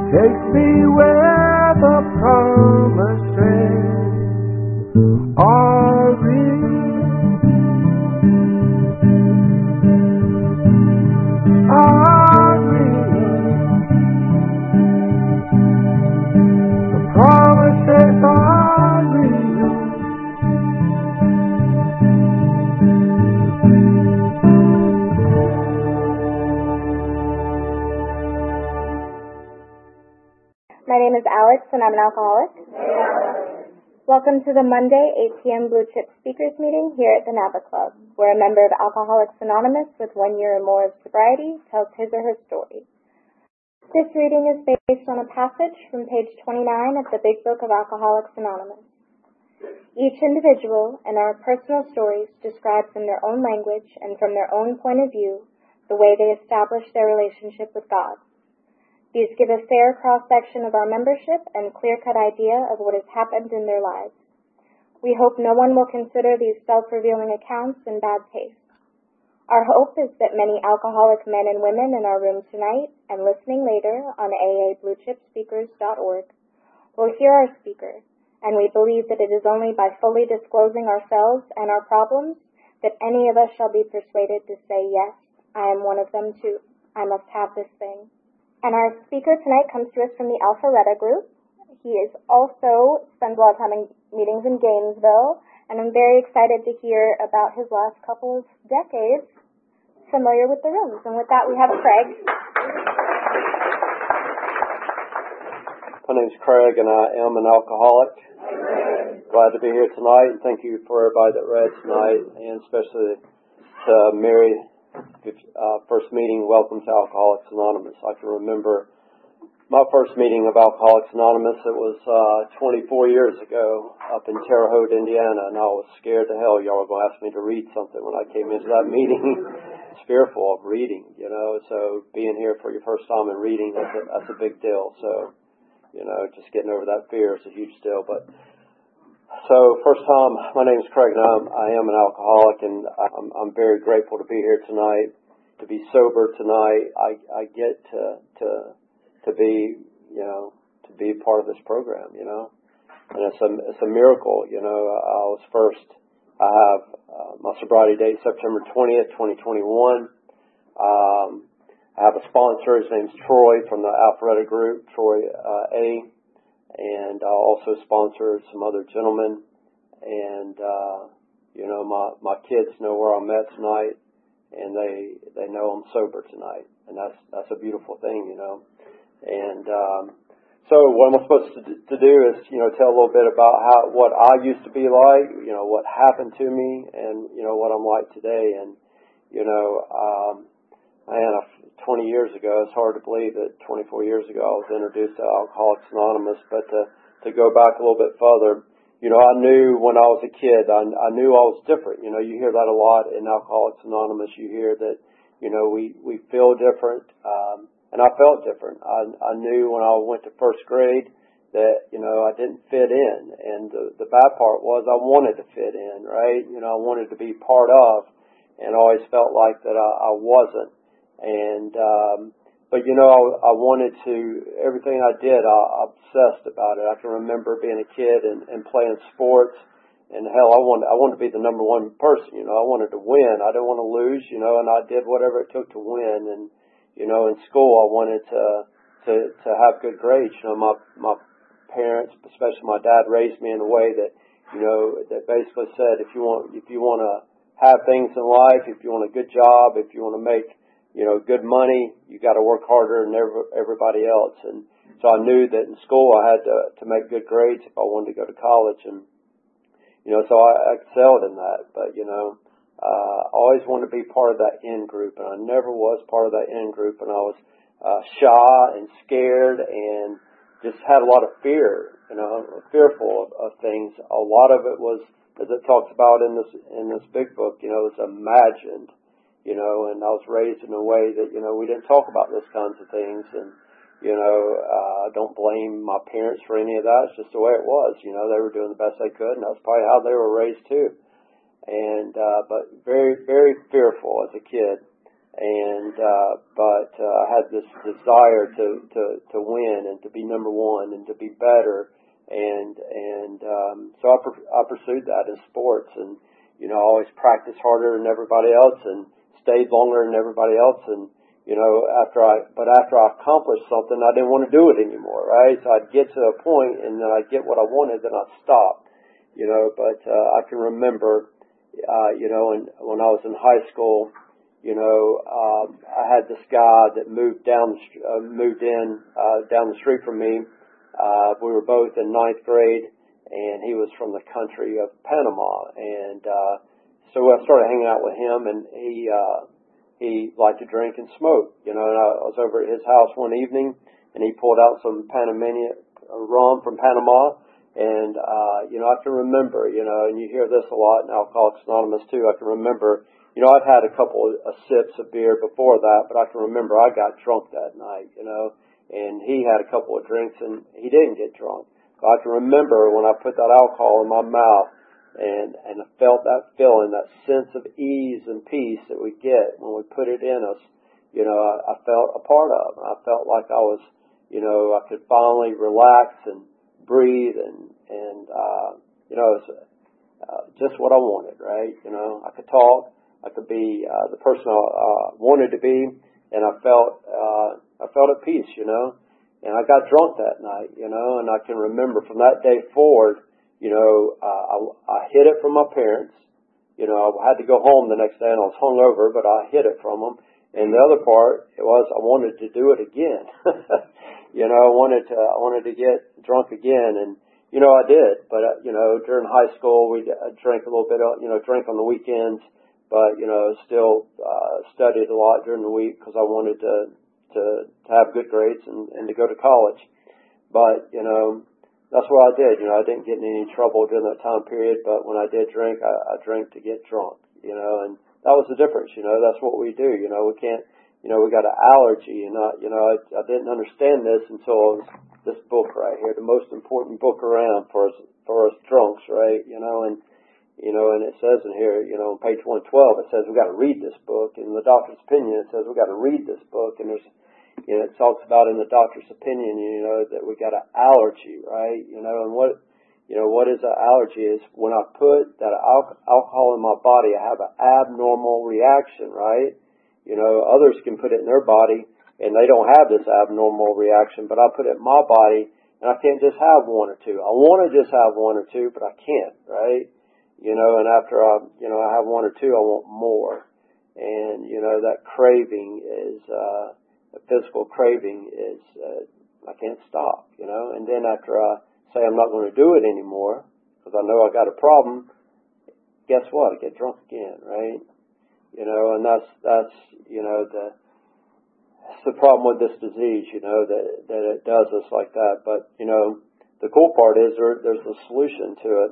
Take me where the promises are real. Are real. The promises are real. My name is Alex, and I'm an alcoholic. Welcome to the Monday 8 p.m. Blue Chip Speakers Meeting here at the Napa Club, where a member of Alcoholics Anonymous with 1 year or more of sobriety tells his or her story. This reading is based on a passage from page 29 of the Big Book of Alcoholics Anonymous. Each individual and our personal stories describes in their own language and from their own point of view the way they establish their relationship with God. These give a fair cross-section of our membership and clear-cut idea of what has happened in their lives. We hope no one will consider these self-revealing accounts in bad taste. Our hope is that many alcoholic men and women in our room tonight and listening later on aabluechipspeakers.org will hear our speaker, and we believe that it is only by fully disclosing ourselves and our problems that any of us shall be persuaded to say, yes, I am one of them too. I must have this thing. And our speaker tonight comes to us from the Alpharetta group. He is also spends a lot of time in meetings in Gainesville, and I'm very excited to hear about his last couple of decades familiar with the rooms. And with that, we have Craig. My name's Craig, and I am an alcoholic. Glad to be here tonight, and thank you for everybody that read tonight, and especially to Mary. First meeting, welcome to Alcoholics Anonymous. I can remember my first meeting of Alcoholics Anonymous. It was 24 years ago up in Terre Haute, Indiana, and I was scared to hell y'all were going to ask me to read something when I came into that meeting. I was fearful of reading, so being here for your first time and reading, that's a big deal. So, just getting over that fear is a huge deal. So first time, my name is Craig, and I am an alcoholic, and I'm very grateful to be here tonight, to be sober tonight. I get to be, to be part of this program, and it's a miracle, I have my sobriety date September 20th, 2021. I have a sponsor. His name's Troy from the Alpharetta group, Troy A. And I also sponsor some other gentlemen, and my kids know where I'm at tonight, and they know I'm sober tonight, and that's a beautiful thing, And so what I'm supposed to do is tell a little bit about what I used to be like, what happened to me, and what I'm like today, and 20 years ago, it's hard to believe that 24 years ago I was introduced to Alcoholics Anonymous, but to go back a little bit further, I knew when I was a kid, I knew I was different. You hear that a lot in Alcoholics Anonymous. You hear that, we feel different, and I felt different. I knew when I went to first grade that, I didn't fit in, and the bad part was I wanted to fit in, right? I wanted to be part of, and I always felt like that I wasn't. And, but I wanted to, everything I did, I obsessed about it. I can remember being a kid and playing sports, and hell, I wanted to be the number one person, I wanted to win. I didn't want to lose, and I did whatever it took to win. And, in school, I wanted to have good grades. My parents, especially my dad, raised me in a way that, that basically said, if you want to have things in life, if you want a good job, if you want to make, good money, you got to work harder than everybody else. And so I knew that in school I had to make good grades if I wanted to go to college. And, so I excelled in that. But, I always wanted to be part of that in group, and I never was part of that in group. And I was shy and scared and just had a lot of fear, fearful of things. A lot of it was, as it talks about in this big book, it was imagined. And I was raised in a way that, we didn't talk about those kinds of things. And, I don't blame my parents for any of that. It's just the way it was. They were doing the best they could, and that's probably how they were raised too. And, but very, very fearful as a kid. but I had this desire to win and to be number one and to be better, so I pursued that in sports, and I always practiced harder than everybody else and stayed longer than everybody else, and after I accomplished something, I didn't want to do it anymore, right? So I'd get to a point, and then I'd get what I wanted, then I'd stop, but I can remember, and when I was in high school, I had this guy that moved in down the street from me. We were both in ninth grade, and he was from the country of Panama, and so I started hanging out with him, and he liked to drink and smoke, and I was over at his house one evening, and he pulled out some Panamanian rum from Panama, and I can remember, and you hear this a lot in Alcoholics Anonymous too. I can remember. I've had a couple of sips of beer before that, but I can remember I got drunk that night, and he had a couple of drinks and he didn't get drunk. So I can remember when I put that alcohol in my mouth and I felt that feeling, that sense of ease and peace that we get when we put it in us, I felt a part of. I felt like I was, I could finally relax and breathe and it's just what I wanted, right? I could talk. I could be the person I wanted to be, and I felt at peace, and I got drunk that night, and I can remember from that day forward, I hid it from my parents, I had to go home the next day and I was hungover, but I hid it from them, and the other part, it was I wanted to do it again, I wanted to get drunk again, and I did, but during high school we drank a little bit, drank on the weekends. But, still studied a lot during the week because I wanted to have good grades and to go to college. But, that's what I did. I didn't get in any trouble during that time period, but when I did drink, I drank to get drunk, and that was the difference, that's what we do, we can't, we got an allergy, and I didn't understand this until this book right here, the most important book around for us drunks, right, and it says in here, on page 112, it says we've got to read this book. In the doctor's opinion, it says we've got to read this book. And there's, it talks about in the doctor's opinion, that we got an allergy, right? And what is an allergy is when I put that alcohol in my body, I have an abnormal reaction, right? Others can put it in their body and they don't have this abnormal reaction, but I put it in my body and I can't just have one or two. I want to just have one or two, but I can't, right? And after I have one or two, I want more. And, that craving is, a physical craving is, I can't stop, and then after I say I'm not going to do it anymore, because I know I got a problem, guess what? I get drunk again, right? And that's, that's the problem with this disease, that it does us like that. But, the cool part is there's a solution to it.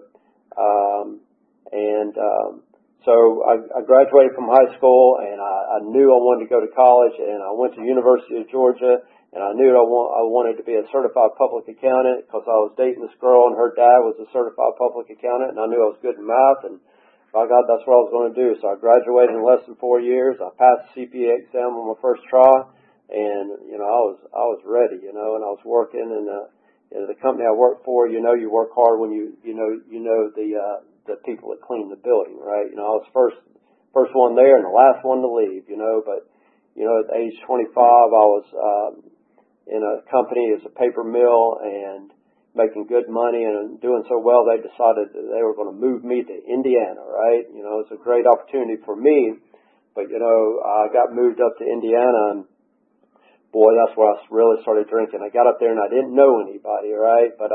So I graduated from high school, and I knew I wanted to go to college, and I went to University of Georgia, and I knew I wanted to be a certified public accountant because I was dating this girl, and her dad was a certified public accountant, and I knew I was good in math, and by God, that's what I was going to do. So I graduated in less than 4 years. I passed the CPA exam on my first try, and I was ready, and I was working, and the company I worked for, you work hard when you know the people that clean the building, right? I was first one there and the last one to leave, but, at age 25, I was, in a company as a paper mill and making good money and doing so well, they decided that they were going to move me to Indiana, right? It's a great opportunity for me, but, I got moved up to Indiana and boy, that's where I really started drinking. I got up there and I didn't know anybody, right? But,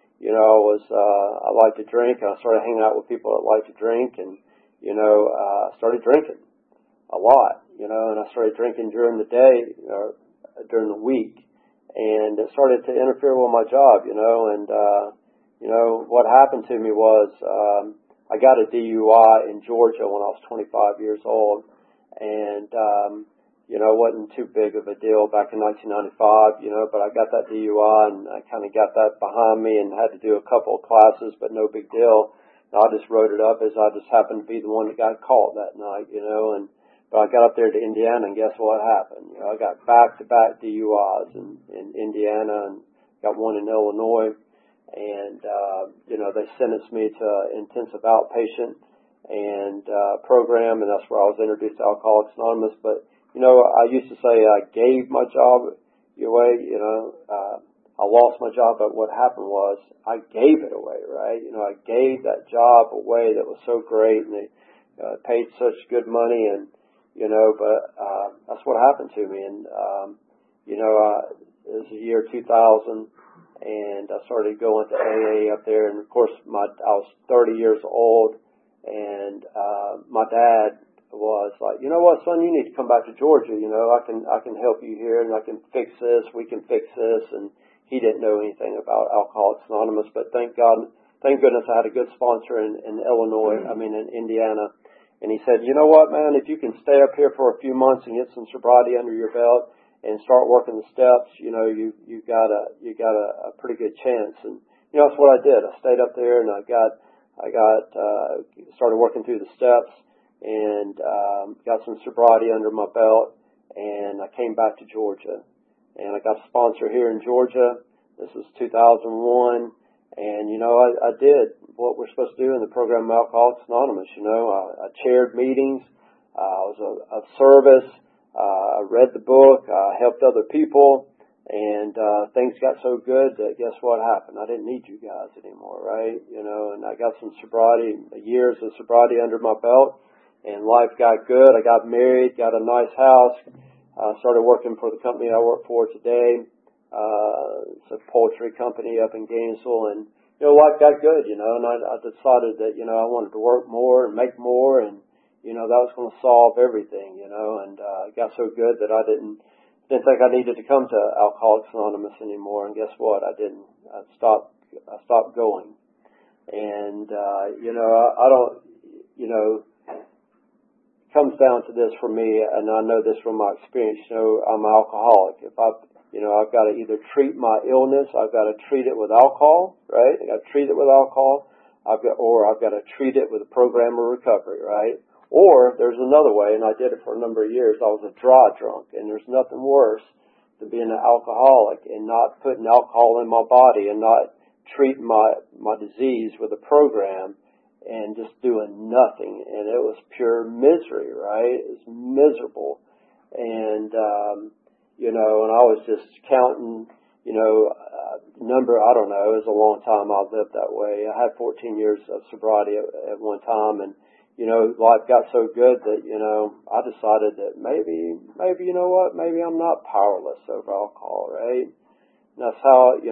I like to drink, and I started hanging out with people that like to drink, and, I started drinking a lot, and I started drinking during the day, or during the week, and it started to interfere with my job, and, what happened to me was, I got a DUI in Georgia when I was 25 years old, and, it wasn't too big of a deal back in 1995, but I got that DUI and I kind of got that behind me and had to do a couple of classes, but no big deal. And I just wrote it up as I just happened to be the one that got caught that night, and But I got up there to Indiana, and guess what happened? I got back-to-back DUIs in Indiana and got one in Illinois. And, they sentenced me to intensive outpatient and program, and that's where I was introduced to Alcoholics Anonymous. But, I used to say I gave my job away, I lost my job, but what happened was I gave it away, right? I gave that job away that was so great, and they paid such good money, and, but that's what happened to me. And, it was the year 2000, and I started going to AA up there, and of course I was 30 years old, and my dad was like, you know what, son, you need to come back to Georgia. I can help you here, and I can fix this. We can fix this. And he didn't know anything about Alcoholics Anonymous, but thank goodness I had a good sponsor in Indiana. And he said, you know what, man, if you can stay up here for a few months and get some sobriety under your belt and start working the steps, you got a pretty good chance. And that's what I did. I stayed up there, and I started working through the steps, and got some sobriety under my belt, and I came back to Georgia, and I got a sponsor here in Georgia. This was 2001, and I did what we're supposed to do in the program of Alcoholics Anonymous. I chaired meetings, I was of service, I read the book, I helped other people, and things got so good that guess what happened? I didn't need you guys anymore, right? And I got some sobriety, years of sobriety under my belt. And life got good. I got married, got a nice house, started working for the company I work for today. It's a poultry company up in Gainesville, and life got good, and I decided that I wanted to work more and make more, and that was going to solve everything, and it got so good that I didn't think I needed to come to Alcoholics Anonymous anymore. And guess what? I didn't. I stopped going, and I don't. Comes down to this for me, and I know this from my experience. I'm an alcoholic. If I've got to either treat my illness, I've got to treat it with alcohol, right? I got to treat it with alcohol. I've got to treat it with a program of recovery, right? Or there's another way, and I did it for a number of years. I was a dry drunk, and there's nothing worse than being an alcoholic and not putting alcohol in my body and not treating my disease with a program, and just doing nothing, and it was pure misery, right? It was miserable, and and I was just counting, number. I don't know. It was a long time I lived that way. I had 14 years of sobriety at one time, and life got so good that I decided that maybe maybe I'm not powerless over alcohol, right? And that's how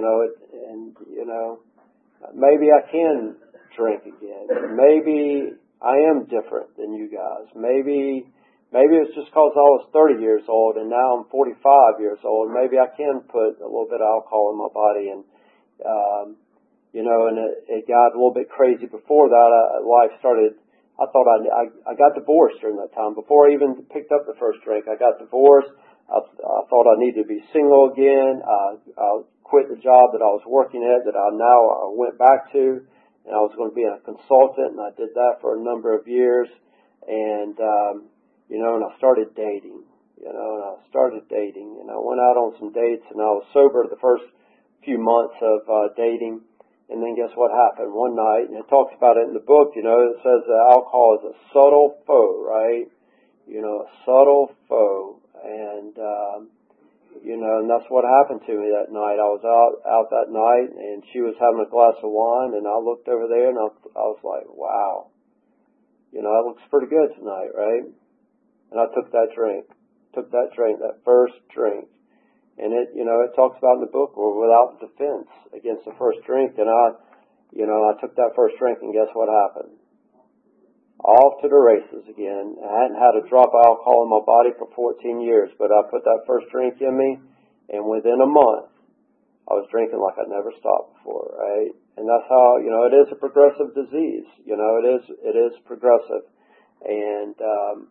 maybe I can drink again. Maybe I am different than you guys. Maybe it's just because I was 30 years old and now I'm 45 years old. Maybe I can put a little bit of alcohol in my body, and and it got a little bit crazy. Before that, life started. I thought I got divorced during that time. Before I even picked up the first drink, I got divorced. I thought I needed to be single again. I quit the job that I was working at that I went back to. And I was going to be a consultant, and I did that for a number of years. And, and I started dating, and I went out on some dates, and I was sober the first few months of dating. And then guess what happened? One night, and it talks about it in the book, it says that alcohol is a subtle foe, right? A subtle foe. And, and that's what happened to me that night. I was out that night, and she was having a glass of wine, and I looked over there, and I was like, wow, it looks pretty good tonight, right? And I took that first drink, and it talks about in the book, or without defense against the first drink, and I took that first drink, and guess what happened? Off to the races again. I hadn't had a drop of alcohol in my body for 14 years, but I put that first drink in me, and within a month, I was drinking like I'd never stopped before, right? And that's how, it is a progressive disease. It is progressive. And,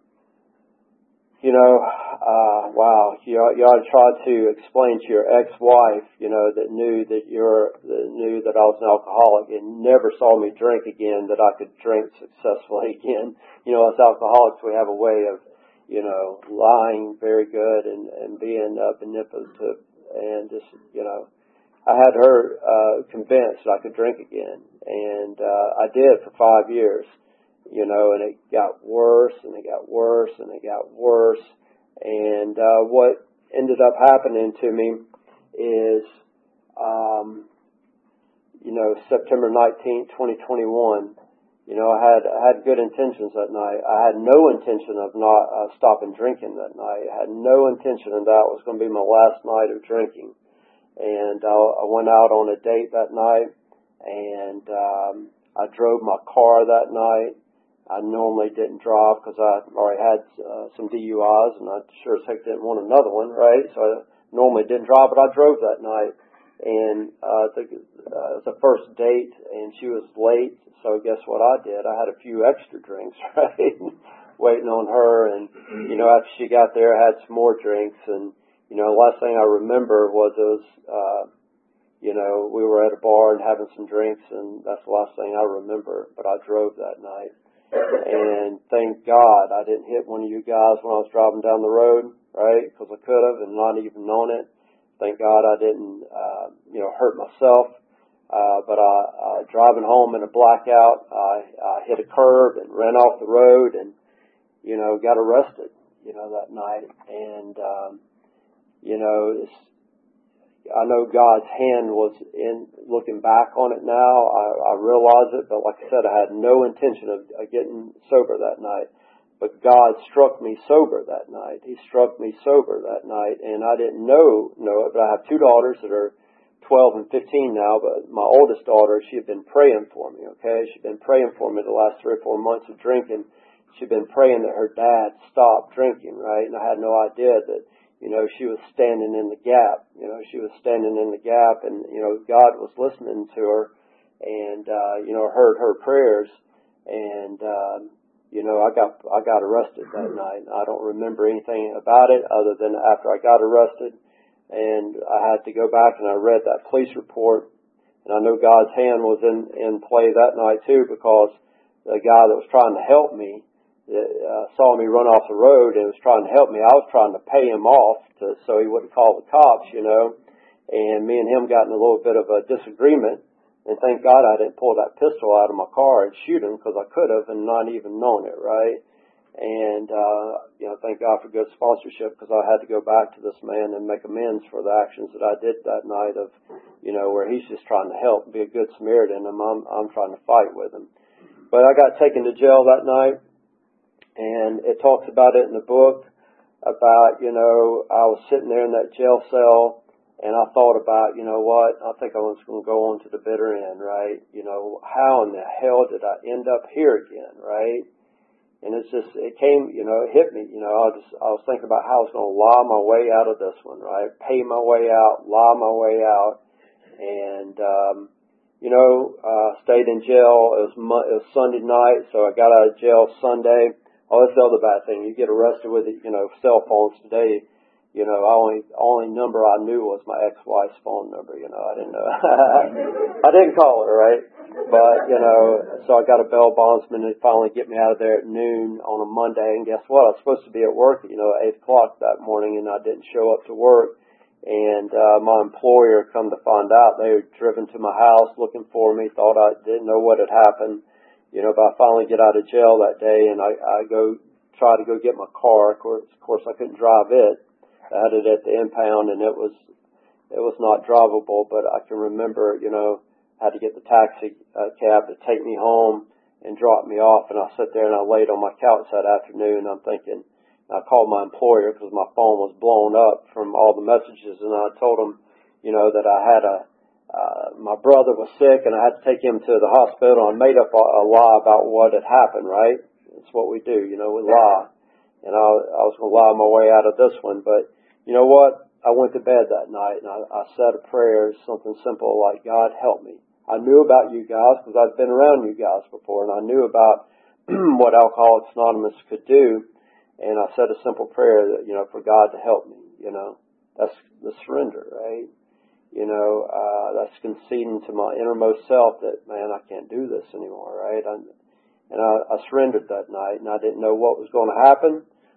wow, you ought to try to explain to your ex-wife, that knew that I was an alcoholic and never saw me drink again, that I could drink successfully again. As alcoholics, we have a way of, lying very good and being manipulative and just, I had her convinced that I could drink again. And I did for 5 years, and it got worse and it got worse and it got worse. And what ended up happening to me is, September 19th, 2021, I had good intentions that night. I had no intention of not stopping drinking that night. I had no intention of that was going to be my last night of drinking. And I went out on a date that night, and I drove my car that night. I normally didn't drive because I already had some DUIs, and I sure as heck didn't want another one, right? So I normally didn't drive, but I drove that night. And it was the first date, and she was late, so guess what I did? I had a few extra drinks, right, waiting on her. And, after she got there, I had some more drinks. And, the last thing I remember was it was, we were at a bar and having some drinks, and that's the last thing I remember. But I drove that night. And thank God I didn't hit one of you guys when I was driving down the road, right, because I could have and not even known it. Thank God I didn't, hurt myself. But driving home in a blackout, I hit a curb and ran off the road and, got arrested, that night. And, I know God's hand was in looking back on it now. I realize it, but like I said, I had no intention of getting sober that night. But God struck me sober that night. He struck me sober that night, and I didn't know it. But I have two daughters that are 12 and 15 now, but my oldest daughter, she had been praying for me, okay? She'd been praying for me the last 3 or 4 months of drinking. She'd been praying that her dad stop drinking, right? And I had no idea that, she was standing in the gap. She was standing in the gap, and, God was listening to her and, heard her prayers. And, I got arrested that night. I don't remember anything about it other than after I got arrested, and I had to go back and I read that police report, and I know God's hand was in play that night too, because the guy that was trying to help me saw me run off the road and was trying to help me. I was trying to pay him off so he wouldn't call the cops, and me and him got in a little bit of a disagreement. And thank God I didn't pull that pistol out of my car and shoot him, because I could have and not even known it, right? And, thank God for good sponsorship, because I had to go back to this man and make amends for the actions that I did that night of, where he's just trying to help, be a good Samaritan, and I'm trying to fight with him. But I got taken to jail that night, and it talks about it in the book about, I was sitting there in that jail cell, and I thought about, I think I was going to go on to the bitter end, right? How in the hell did I end up here again, right? And it came, it hit me, I was thinking about how I was going to lie my way out of this one, right? Pay my way out, lie my way out. And, stayed in jail. It was Sunday night, so I got out of jail Sunday. Oh, that's the other bad thing. You get arrested with, cell phones today. Only number I knew was my ex-wife's phone number. I didn't know. I didn't call her, right? But, so I got a bail bondsman to finally get me out of there at noon on a Monday. And guess what? I was supposed to be at work at, 8 o'clock that morning, and I didn't show up to work. And my employer, come to find out, they were driven to my house looking for me, thought I didn't know what had happened. But I finally get out of jail that day, and I try to go get my car. Of course, I couldn't drive it. I had it at the impound, and it was not drivable, but I can remember, had to get the taxi cab to take me home and drop me off, and I sat there and I laid on my couch that afternoon, and I'm thinking, I called my employer because my phone was blown up from all the messages, and I told him, that I had my brother was sick and I had to take him to the hospital, and made up a lie about what had happened, right? That's what we do, we lie. And I was going to lie my way out of this one, but you know what? I went to bed that night and I said a prayer, something simple like, God, help me. I knew about you guys because I've been around you guys before, and I knew about what Alcoholics Anonymous could do. And I said a simple prayer that, for God to help me, that's the surrender, right? That's conceding to my innermost self that, man, I can't do this anymore, right? And I surrendered that night, and I didn't know what was going to happen,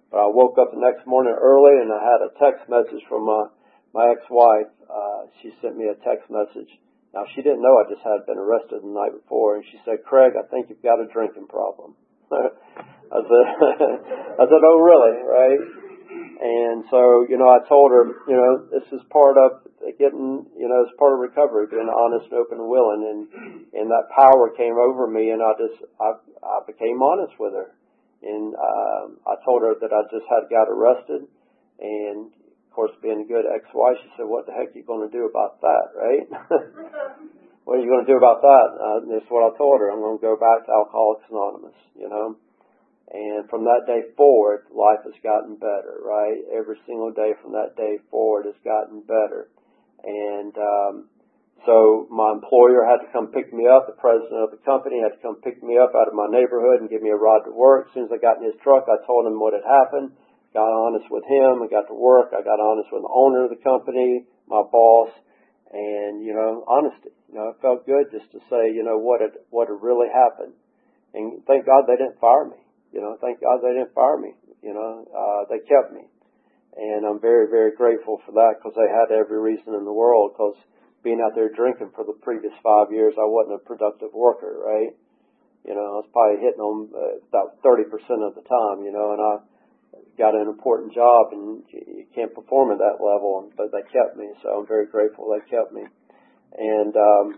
But I woke up the next morning early and I had a text message from my ex-wife. She sent me a text message. Now, she didn't know I just had been arrested the night before, and she said, "Craig, I think you've got a drinking problem." I said, "Oh, really?" Right? And so, I told her, this is part of getting, it's part of recovery, being honest, open, and willing. And that power came over me, and I became honest with her. And I told her that I just had got arrested. And, of course, being a good ex-wife, she said, "What the heck are you going to do about that?" Right? What are you going to do about that? That's what I told her. I'm going to go back to Alcoholics Anonymous, And from that day forward, life has gotten better, right? Every single day from that day forward has gotten better. And so my employer had to come pick me up. The president of the company had to come pick me up out of my neighborhood and give me a ride to work. As soon as I got in his truck, I told him what had happened. Got honest with him. I got to work. I got honest with the owner of the company, my boss, and, honesty. It felt good just to say, what had really happened. And thank God they didn't fire me. Thank God they didn't fire me. They kept me. And I'm very, very grateful for that because they had every reason in the world, because being out there drinking for the previous 5 years, I wasn't a productive worker, right? I was probably hitting them about 30% of the time, and I got an important job and you can't perform at that level, but they kept me. So I'm very grateful they kept me. And,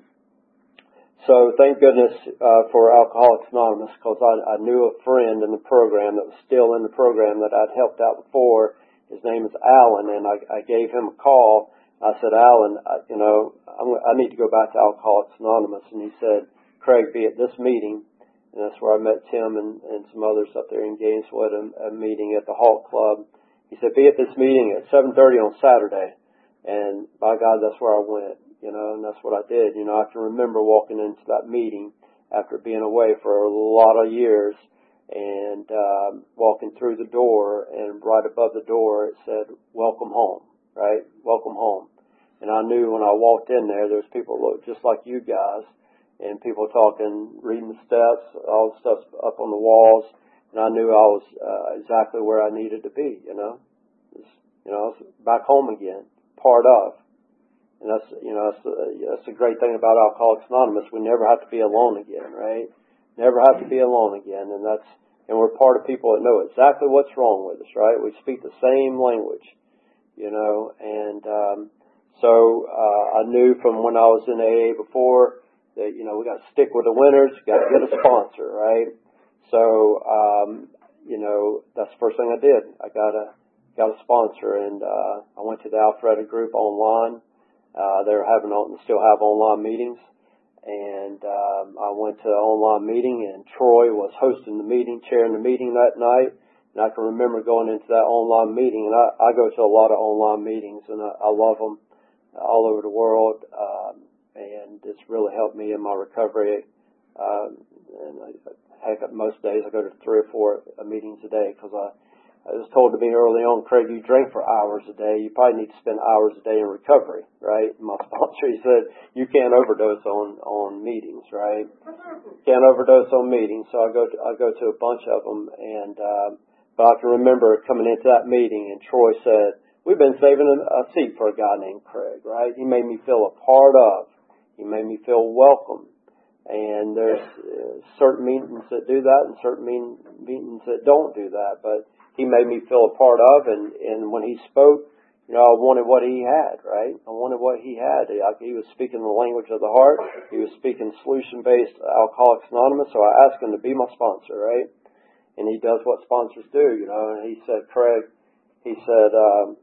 so thank goodness for Alcoholics Anonymous, because I knew a friend in the program that was still in the program that I'd helped out before. His name is Alan, and I gave him a call. I said, "Alan, I need to go back to Alcoholics Anonymous." And he said, "Craig, be at this meeting." And that's where I met Tim and some others up there in Gaineswood, a meeting at the Halt Club. He said, "Be at this meeting at 7:30 on Saturday." And by God, that's where I went. And that's what I did. I can remember walking into that meeting after being away for a lot of years and walking through the door, and right above the door it said, "Welcome home," right? "Welcome home." And I knew when I walked in there's people look just like you guys, and people talking, reading the steps, all the stuff's up on the walls, and I knew I was exactly where I needed to be, I was back home again, part of. And that's the great thing about Alcoholics Anonymous. We never have to be alone again, right? Never have to be alone again. And we're part of people that know exactly what's wrong with us, right? We speak the same language, and so I knew from when I was in AA before that, we got to stick with the winners, got to get a sponsor, right? So, that's the first thing I did. I got a sponsor, and I went to the Alpharetta group online. They still have online meetings, and I went to an online meeting, and Troy was hosting the meeting, chairing the meeting that night. And I can remember going into that online meeting, and I go to a lot of online meetings, and I love them all over the world, and it's really helped me in my recovery. Most days I go to 3 or 4 meetings a day, because it was told to me early on, "Craig, you drink for hours a day. You probably need to spend hours a day in recovery," right? And my sponsor, he said, "You can't overdose on meetings, right? Can't overdose on meetings." So I go to a bunch of them, and but I can remember coming into that meeting, and Troy said, "We've been saving a seat for a guy named Craig," right? He made me feel a part of. He made me feel welcome. And there's certain meetings that do that, and certain meetings that don't do that, but he made me feel a part of, and when he spoke, I wanted what he had, right? I wanted what he had. He was speaking the language of the heart. He was speaking solution-based Alcoholics Anonymous, so I asked him to be my sponsor, right? And he does what sponsors do, and he said, "Craig," he said,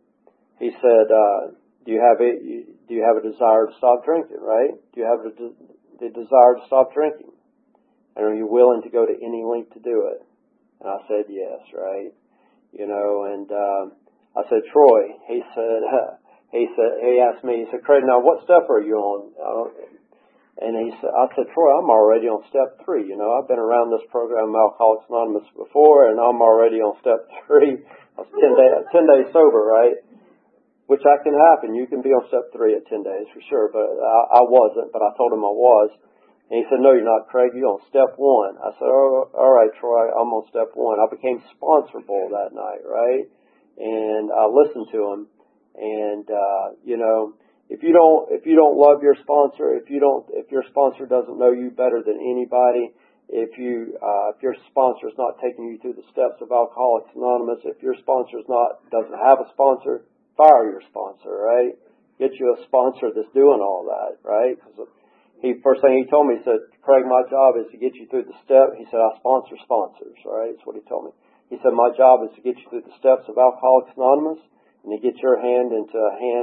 do you have a desire to stop drinking, right? Do you have the desire to stop drinking? And are you willing to go to any length to do it? And I said, yes, right? And I said, "Troy," he asked me, he said, "Craig, now what step are you on?" And I said, "Troy, I'm already on step 3. I've been around this program, Alcoholics Anonymous, before, and I'm already on step 3. I was 10 days sober, right? Which that can happen. You can be on step 3 at 10 days for sure, but I wasn't, but I told him I was. And he said, no, you're not, Craig. You're on step one. I said, oh, all right, Troy, I'm on step one. I became sponsorable that night, right? And I listened to him. And, if you don't love your sponsor, if your sponsor doesn't know you better than anybody, if your sponsor is not taking you through the steps of Alcoholics Anonymous, if your sponsor doesn't have a sponsor, fire your sponsor, right? Get you a sponsor that's doing all that, right? Because first thing he told me, he said, Craig, my job is to get you through the step. He said, I sponsor sponsors, right? That's what he told me. He said, my job is to get you through the steps of Alcoholics Anonymous and to get your hand into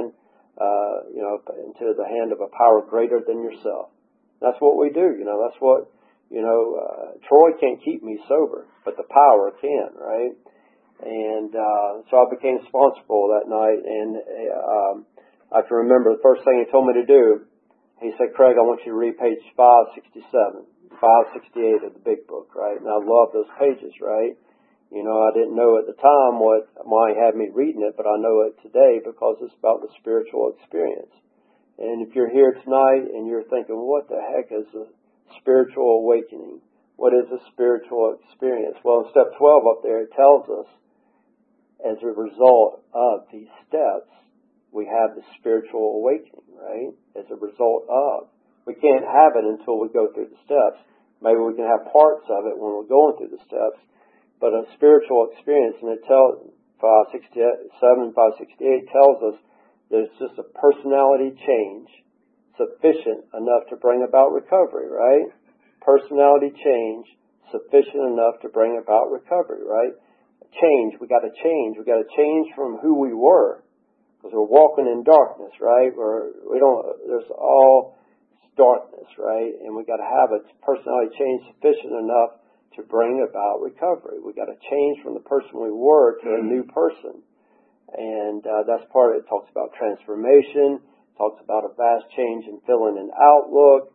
the hand of a power greater than yourself. That's what we do, that's what, Troy can't keep me sober, but the power can, right? And, so I became sponsorable that night, and, I can remember the first thing he told me to do. He said, Craig, I want you to read page 567, 568 of the big book, right? And I love those pages, right? I didn't know at the time why he had me reading it, but I know it today because it's about the spiritual experience. And if you're here tonight and you're thinking, what the heck is a spiritual awakening? What is a spiritual experience? Well, in step 12 up there, it tells us, as a result of these steps, we have the spiritual awakening, right? As a result of. We can't have it until we go through the steps. Maybe we can have parts of it when we're going through the steps. But a spiritual experience, and it tells 567, 568 tells us that it's just a personality change sufficient enough to bring about recovery, right? Personality change sufficient enough to bring about recovery, right? Change, we got to change. We got to change from who we were. Because we're walking in darkness, right? There's all darkness, right? And we got to have a personality change sufficient enough to bring about recovery. We got to change from the person we were to a new person. And that's part of it. It talks about transformation, talks about a vast change in feeling and outlook,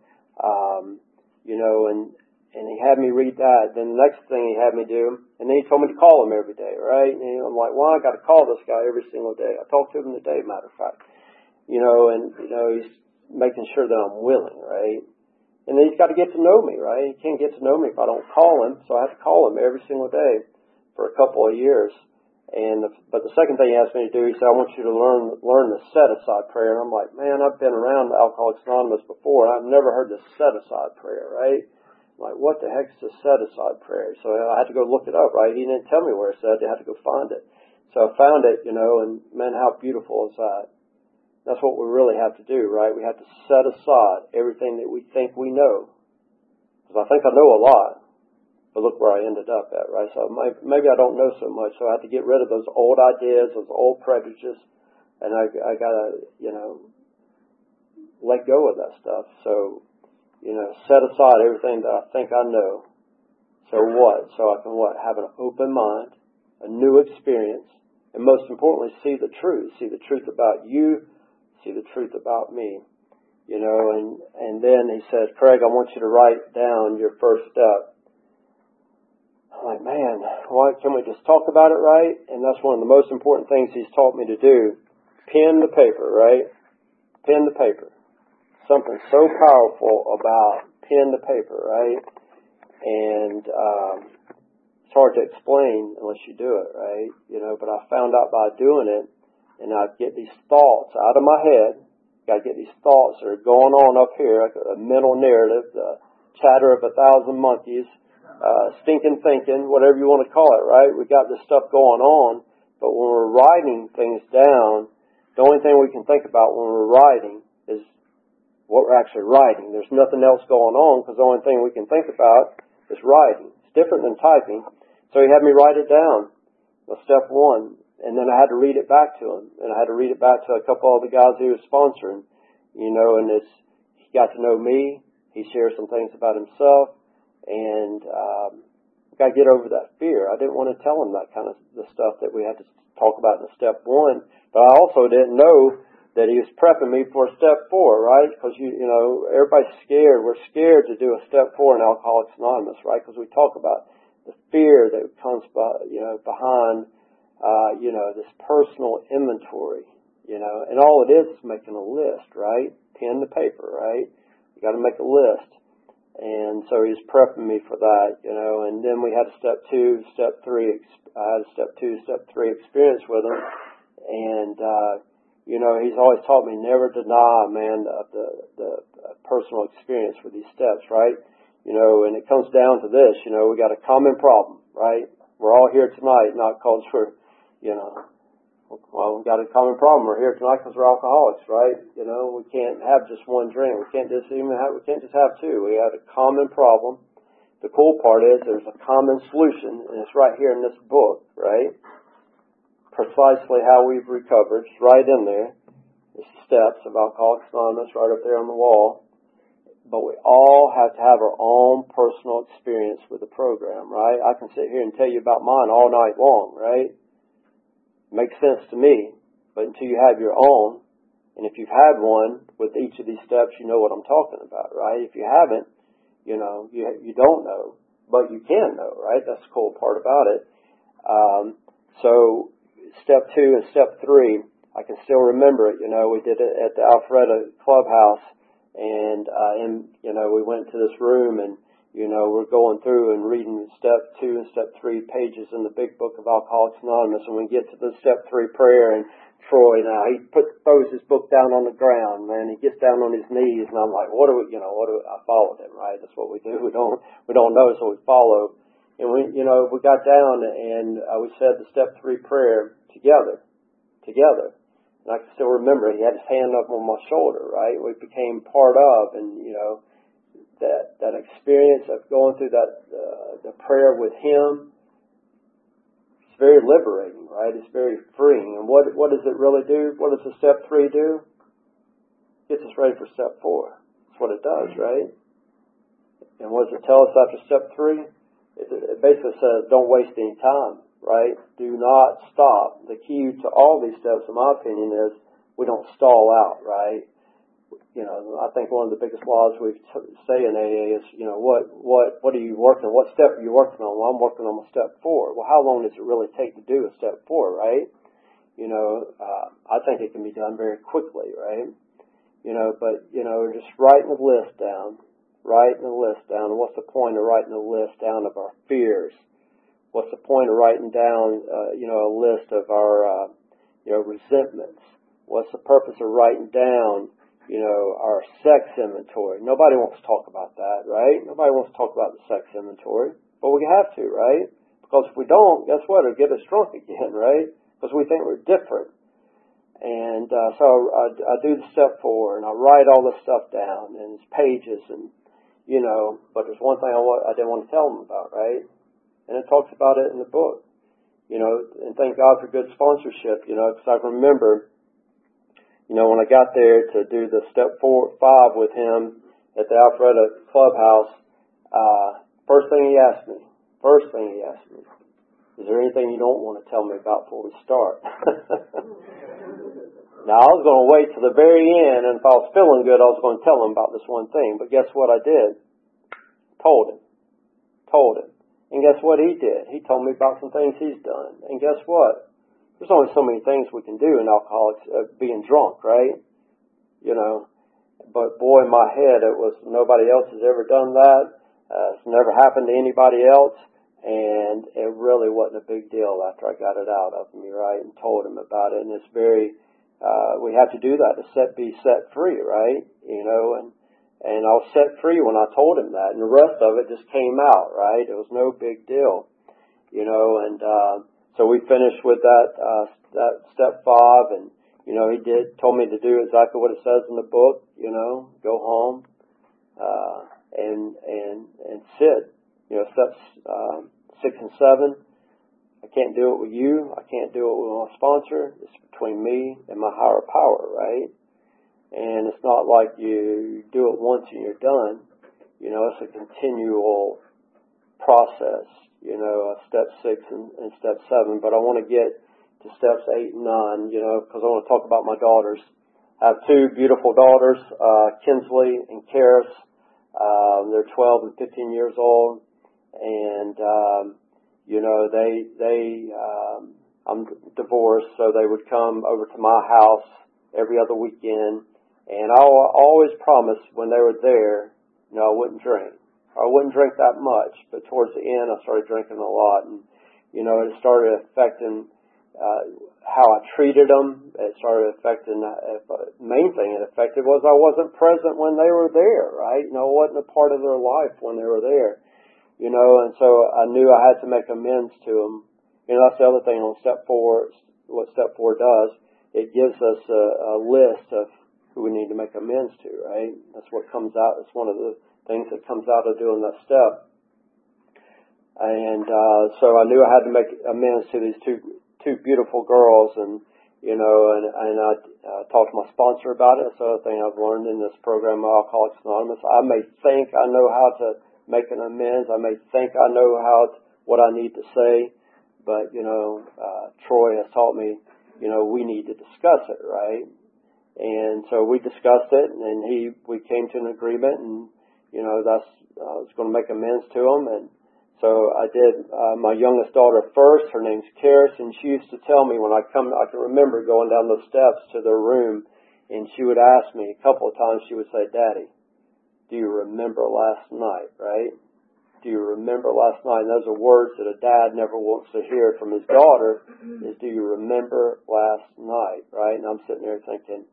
and he had me read that. Then the next thing he had me do, and then he told me to call him every day, right? And I'm like, well, I got to call this guy every single day. I talked to him today, matter of fact. He's making sure that I'm willing, right? And then he's got to get to know me, right? He can't get to know me if I don't call him, so I have to call him every single day for a couple of years. But the second thing he asked me to do, he said, I want you to learn the set-aside prayer. And I'm like, man, I've been around Alcoholics Anonymous before, and I've never heard the set-aside prayer, right? I'm like, what the heck's the set-aside prayer? So I had to go look it up, right? He didn't tell me where it said. I had to go find it. So I found it, and man, how beautiful is that? That's what we really have to do, right? We have to set aside everything that we think we know. Because I think I know a lot. But look where I ended up at, right? So maybe I don't know so much, so I have to get rid of those old ideas, those old prejudices, and I gotta, let go of that stuff. So, set aside everything that I think I know. So what? So I can have an open mind, a new experience, and most importantly, see the truth about you, see the truth about me. And then he says, Craig, I want you to write down your first step. I'm like, man, why can't we just talk about it, right? And that's one of the most important things he's taught me to do. Pen the paper, right? Pen the paper. Something so powerful about pen the paper, right? And it's hard to explain unless you do it, right? But I found out by doing it, and I'd get these thoughts out of my head. Got to get these thoughts that are going on up here, like a mental narrative, the chatter of 1,000 monkeys, stinking thinking, whatever you want to call it, right? We got this stuff going on, but when we're writing things down, the only thing we can think about when we're writing is what we're actually writing. There's nothing else going on because the only thing we can think about is writing. It's different than typing. So he had me write it down. Well, step one. And then I had to read it back to him. And I had to read it back to a couple of the guys he was sponsoring. And he got to know me. He shared some things about himself. And got to get over that fear. I didn't want to tell him that kind of the stuff that we had to talk about in step one. But I also didn't know that he was prepping me for step 4, right? Because, everybody's scared. We're scared to do a step 4 in Alcoholics Anonymous, right? Because we talk about the fear that comes behind, this personal inventory, and all it is making a list, right? Pen to paper, right? You got to make a list. And so he's prepping me for that, and then we had a step 2, step 3, I had a step 2, step 3 experience with him. And, he's always taught me never deny, man, the personal experience with these steps, right? And it comes down to this, we got a common problem, right? We're all here tonight, not because we're, we've got a common problem. We're here tonight because we're alcoholics, right? We can't have just one drink. We can't just have two. We have a common problem. The cool part is there's a common solution, and it's right here in this book, right? Precisely how we've recovered. It's right in there. It's the steps of Alcoholics Anonymous right up there on the wall. But we all have to have our own personal experience with the program, right? I can sit here and tell you about mine all night long, right? Makes sense to me, but until you have your own, and if you've had one with each of these steps, you know what I'm talking about, right? If you haven't, you don't know, but you can know, right? That's the cool part about it. So step 2 and step 3, I can still remember it. We did it at the Alpharetta Clubhouse, and we went to this room, and we're going through and reading step 2 and step 3 pages in the big book of Alcoholics Anonymous, and we get to the step 3 prayer, and Troy, now he throws his book down on the ground, man. He gets down on his knees, and I'm like, I followed him, right? That's what we do. We don't know, so we follow. And we got down, and we said the step 3 prayer together. And I can still remember he had his hand up on my shoulder, right? We became part of, and that experience of going through that the prayer with him, it's very liberating, right? It's very freeing. And what does it really do? What does the step 3 do? Gets us ready for step 4. That's what it does, right? And what does it tell us after step 3? It basically says, don't waste any time, right? Do not stop. The key to all these steps, in my opinion, is we don't stall out, right? I think one of the biggest laws we say in AA is, what are you working on? What step are you working on? Well, I'm working on my step 4. Well, how long does it really take to do a step 4, right? I think it can be done very quickly, right? But just writing the list down. And what's the point of writing a list down of our fears? What's the point of writing down, a list of our, resentments? What's the purpose of writing down, our sex inventory? Nobody wants to talk about that, right? Nobody wants to talk about the sex inventory, but we have to, right? Because if we don't, guess what? It'll get us drunk again, right? Because we think we're different. And so I do the step 4, and I write all this stuff down, and it's pages, and but there's one thing I didn't want to tell them about, right? And it talks about it in the book, and thank God for good sponsorship, because I remember, when I got there to do the step 4, 5 with him at the Alpharetta Clubhouse, first thing he asked me, is there anything you don't want to tell me about before we start? Now, I was going to wait till the very end, and if I was feeling good, I was going to tell him about this one thing. But guess what I did? Told him. And guess what he did? He told me about some things he's done. And guess what? There's only so many things we can do in alcoholics, being drunk, right? But boy, in my head, it was nobody else has ever done that. It's never happened to anybody else. And it really wasn't a big deal after I got it out of me, right? And told him about it. And it's very... we have to do that to be set free, right? And I was set free when I told him that, and the rest of it just came out, right? It was no big deal, and so we finished with that step 5, and he told me to do exactly what it says in the book, go home and sit, steps 6 and 7. I can't do it with you. I can't do it with my sponsor. It's between me and my higher power, right? And it's not like you do it once and you're done. It's a continual process, step 6 and step 7. But I want to get to steps 8 and 9, because I want to talk about my daughters. I have 2 beautiful daughters, Kinsley and Karis. They're 12 and 15 years old. And, I'm divorced, so they would come over to my house every other weekend, and I always promised when they were there, I wouldn't drink. I wouldn't drink that much, but towards the end I started drinking a lot, and it started affecting how I treated them. It started affecting, main thing it affected was I wasn't present when they were there, right? I wasn't a part of their life when they were there, and so I knew I had to make amends to them. That's the other thing on Step 4, what Step 4 does. It gives us a list of who we need to make amends to, right? That's what comes out. It's one of the things that comes out of doing that step. And so I knew I had to make amends to these two beautiful girls, and I talked to my sponsor about it. That's the other thing I've learned in this program, Alcoholics Anonymous. I may think I know how to make an amends. I may think I know what I need to say, but Troy has taught me, we need to discuss it, right? And so we discussed it, and we came to an agreement, and I was going to make amends to him, and so I did. My youngest daughter first. Her name's Karis, and she used to tell me when I can remember going down those steps to their room, and she would ask me a couple of times. She would say, "Daddy, do you remember last night?" Right? Do you remember last night? And those are words that a dad never wants to hear from his daughter. Is, do you remember last night? Right? And I'm sitting there thinking,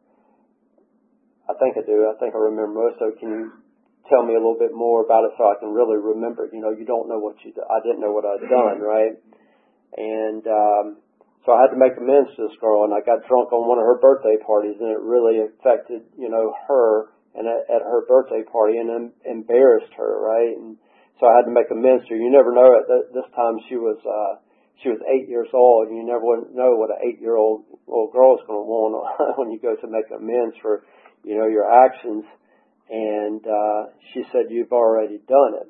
I think I do. I think I remember most of it. Can you tell me a little bit more about it so I can really remember? You don't know what I didn't know what I'd done, right? And so I had to make amends to this girl, and I got drunk on one of her birthday parties, and it really affected, her and at her birthday party, and embarrassed her, right? And so I had to make amends to her. You never know. At this time, she was 8 years old, and you never know what an 8-year-old little girl is going to want when you go to make amends for your actions. And she said, "You've already done it."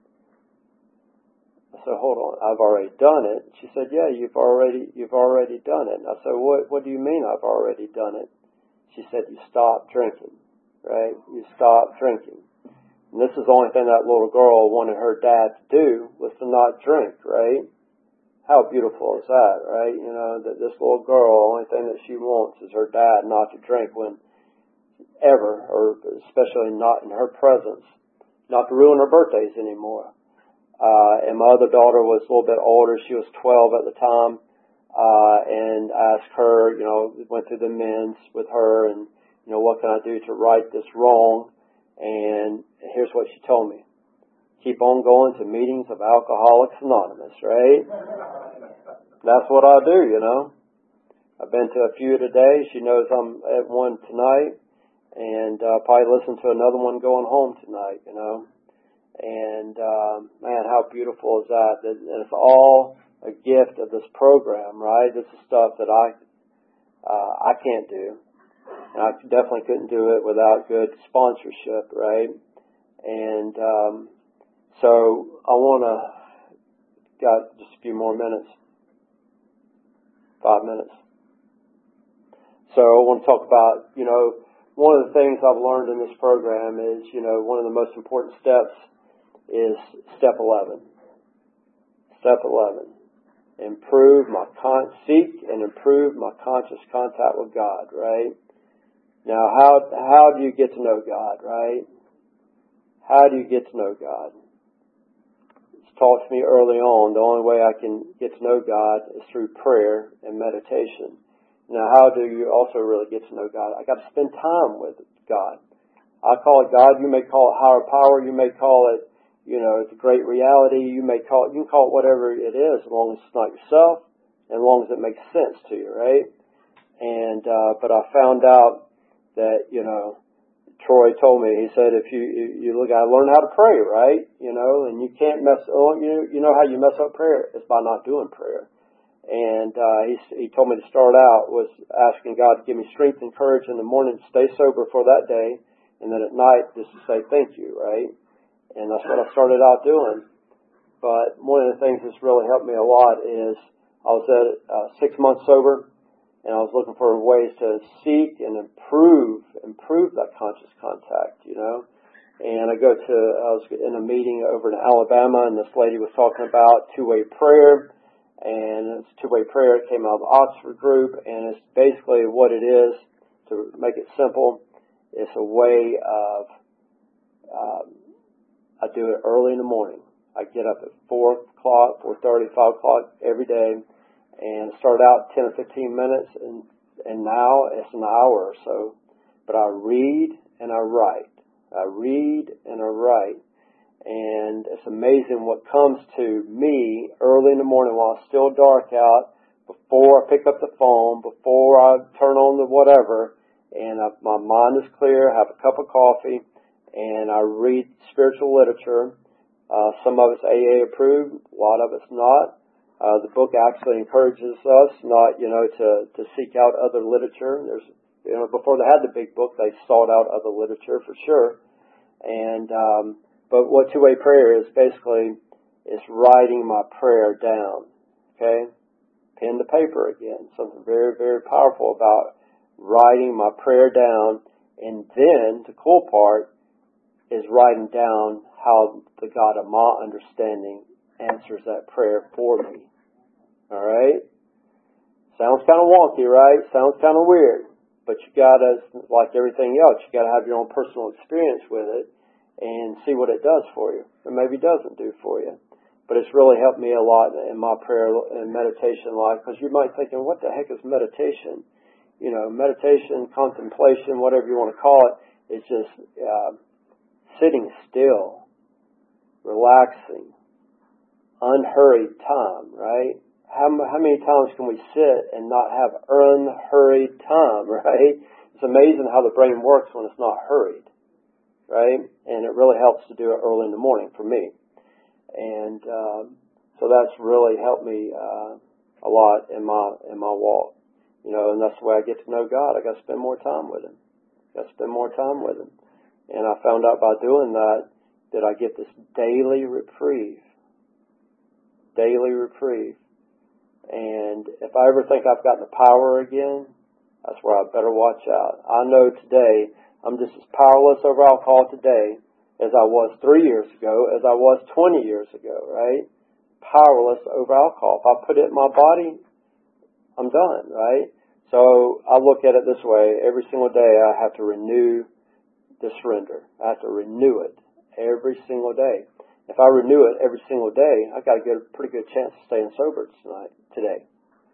I said, "Hold on, I've already done it?" She said, "Yeah, you've already done it." And I said, What do you mean I've already done it?" She said, "You stopped drinking, right? You stopped drinking." And this is the only thing that little girl wanted her dad to do, was to not drink, right? How beautiful is that, right? That this little girl, the only thing that she wants is her dad not to drink ever, or especially not in her presence, not to ruin her birthdays anymore. And my other daughter was a little bit older. She was 12 at the time, and I asked her, went through the amends with her, and, what can I do to right this wrong? And here's what she told me. Keep on going to meetings of Alcoholics Anonymous, right? That's what I do, I've been to a few today. She knows I'm at one tonight. And probably listen to another one going home tonight, And man, how beautiful is that? And it's all a gift of this program, right? This is stuff that I can't do, and I definitely couldn't do it without good sponsorship, right? And so I got just a few more minutes, 5 minutes. So I want to talk about, one of the things I've learned in this program is, one of the most important steps is Step 11. Step 11. Seek and improve my conscious contact with God, right? Now, how do you get to know God, right? How do you get to know God? It's taught to me early on, the only way I can get to know God is through prayer and meditation. Now, how do you also really get to know God? I got to spend time with God. I call it God. You may call it higher power. You may call it, the great reality. You can call it whatever it is, as long as it's not yourself, and as long as it makes sense to you, right? And but I found out that Troy told me. He said, if you look, I learn how to pray, right? And you can't mess. Oh, you know how you mess up prayer? It's by not doing prayer. And he told me to start out was asking God to give me strength and courage in the morning to stay sober for that day, and then at night just to say thank you, right? And that's what I started out doing. But one of the things that's really helped me a lot is I was at 6 months sober, and I was looking for ways to seek and improve that conscious contact, And I was in a meeting over in Alabama, and this lady was talking about two-way prayer. And it's two-way prayer. It came out of the Oxford group, and it's basically what it is, to make it simple. It's a way of I do it early in the morning. I get up at 4 o'clock, 4:30, 5 o'clock every day, and start out 10 or 15 minutes, and now it's an hour or so. But I read and I write. I read and I write. And it's amazing what comes to me early in the morning while it's still dark out, before I pick up the phone, before I turn on the whatever, and my mind is clear, I have a cup of coffee, and I read spiritual literature. Some of it's AA approved, a lot of it's not. The book actually encourages us not, to seek out other literature. There's, before they had the big book, they sought out other literature for sure. And, but what two-way prayer is basically is writing my prayer down. Okay? Pen to paper again. Something very, very powerful about writing my prayer down. And then the cool part is writing down how the God of my understanding answers that prayer for me. Alright? Sounds kind of wonky, right? Sounds kind of weird. But you gotta, like everything else, you gotta have your own personal experience with it and see what it does for you. Or maybe doesn't do for you. But it's really helped me a lot in my prayer and meditation life, because you might be thinking, what the heck is meditation? Meditation, contemplation, whatever you want to call it, is just sitting still, relaxing, unhurried time, right? How many times can we sit and not have unhurried time, right? It's amazing how the brain works when it's not hurried, right? And it really helps to do it early in the morning for me. And so that's really helped me a lot in my walk. And that's the way I get to know God. I got to spend more time with Him. And I found out by doing that I get this daily reprieve. And if I ever think I've got the power again, that's where I better watch out. I know today I'm just as powerless over alcohol today as I was 3 years ago, as I was 20 years ago, right? Powerless over alcohol. If I put it in my body, I'm done, right? So I look at it this way. Every single day I have to renew the surrender. I have to renew it every single day. If I renew it every single day, I've got a pretty good chance of staying sober today.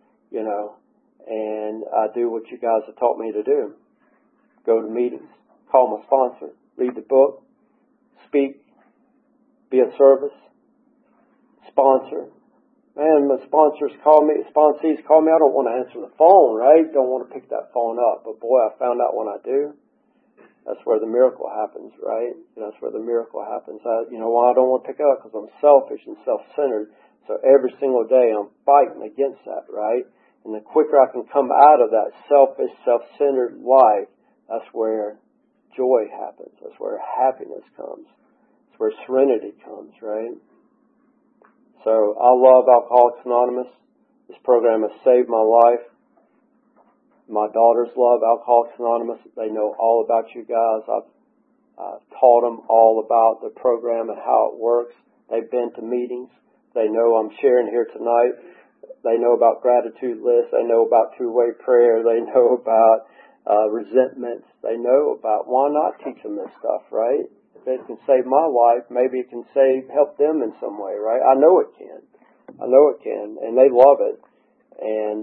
And I do what you guys have taught me to do. Go to meetings, call my sponsor, read the book, speak, be of service, sponsor. Man, my sponsees call me, I don't want to answer the phone, right? Don't want to pick that phone up. But boy, I found out when I do, that's where the miracle happens, right? That's where the miracle happens. Why I don't want to pick it up? Because I'm selfish and self-centered. So every single day I'm fighting against that, right? And the quicker I can come out of that selfish, self-centered life, that's where joy happens. That's where happiness comes. That's where serenity comes, right? So I love Alcoholics Anonymous. This program has saved my life. My daughters love Alcoholics Anonymous. They know all about you guys. I've taught them all about the program and how it works. They've been to meetings. They know I'm sharing here tonight. They know about gratitude lists. They know about two-way prayer. They know about resentments. They know about, why not teach them this stuff, right? If it can save my life, maybe it can help them in some way, right? I know it can. And they love it. And,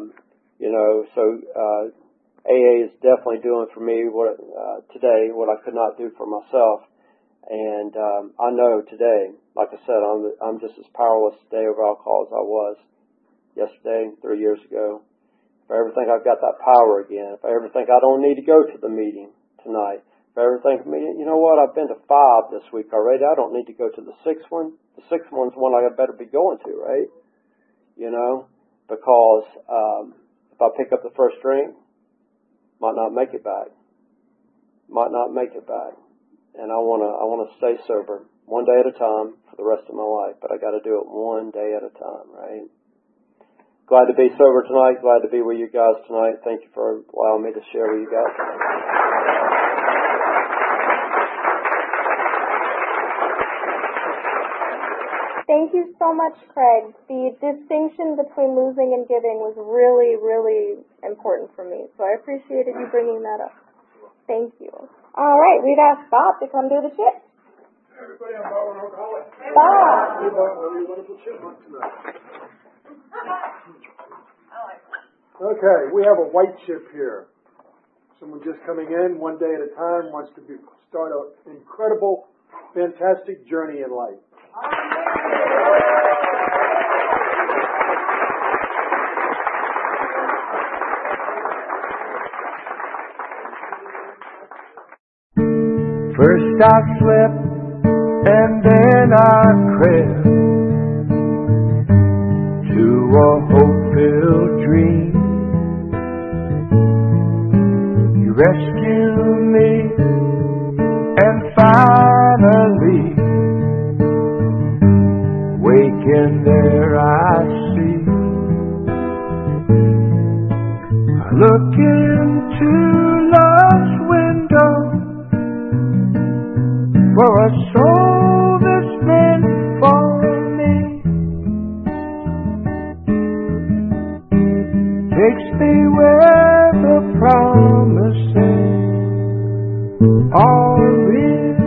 AA is definitely doing for me today what I could not do for myself. And I know today, like I said, I'm just as powerless today over alcohol as I was yesterday, 3 years ago. If I ever think I've got that power again, if I ever think I don't need to go to the meeting tonight, if I ever think, you know what, I've been to 5 this week already, I don't need to go to the 6th one. The 6th one's one I better be going to, right? Because if I pick up the first drink, might not make it back. And I wanna stay sober one day at a time for the rest of my life, but I got to do it one day at a time, right? Glad to be sober tonight. Glad to be with you guys tonight. Thank you for allowing me to share with you guys tonight. Thank you so much, Craig. The distinction between losing and giving was really, really important for me, so I appreciated you bringing that up. Thank you. All right, we've asked Bob to come do the shift. Everybody, I'm Bob and Alcoholic. Bob. Hey, Bob, what are you wonderful chipmunk tonight? Okay, we have a white chip here. Someone just coming in one day at a time wants to start an incredible, fantastic journey in life. First I slept and then I crept to a hope-filled dream. You rescued me and finally waking there I see. I look into love's window for a soul that's meant for me. Takes me where the promises are real.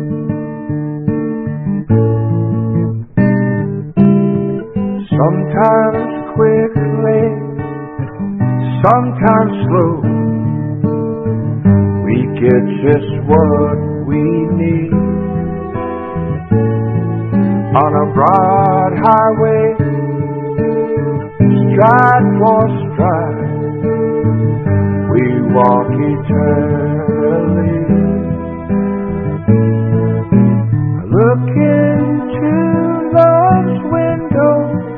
Sometimes quickly, sometimes slow, we get just what we need. On a broad highway, stride for stride, we walk eternally. I look into love's window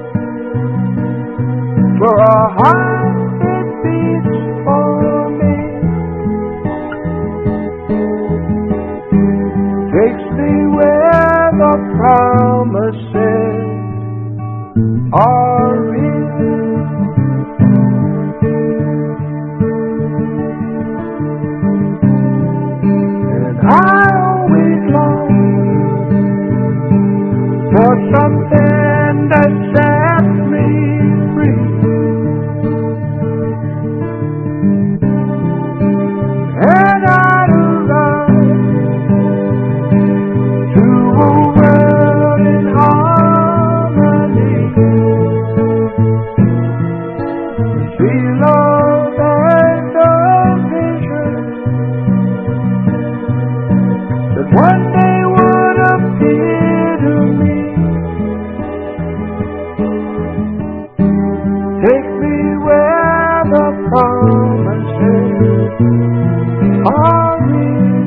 for a heart that beats for me. Takes me where the promises are real. And I always long for something that sets me free. And I love to a world in harmony. See love and a vision that one day would appear to me. Take me where the promises are real.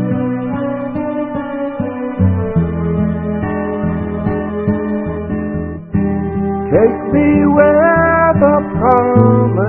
Take me where the promises